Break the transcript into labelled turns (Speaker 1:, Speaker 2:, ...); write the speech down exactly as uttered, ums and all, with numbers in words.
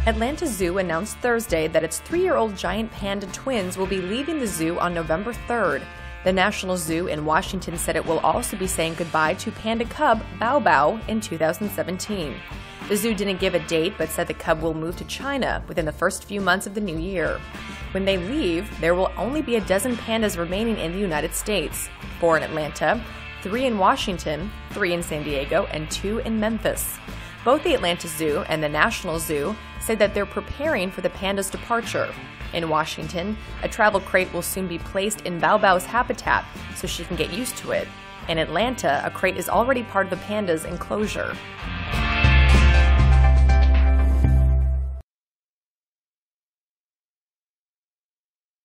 Speaker 1: Atlanta Zoo announced Thursday that its three-year-old giant panda twins will be leaving the zoo on November third. The National Zoo in Washington said it will also be saying goodbye to panda cub Bao Bao in two thousand seventeen. The zoo didn't give a date but said the cub will move to China within the first few months of the new year. When they leave, there will only be a dozen pandas remaining in the United States, four in Atlanta, three in Washington, three in San Diego, and two in Memphis. Both the Atlanta Zoo and the National Zoo say that they're preparing for the panda's departure. In Washington, a travel crate will soon be placed in Bao Bao's habitat so she can get used to it. In Atlanta, a crate is already part of the panda's enclosure.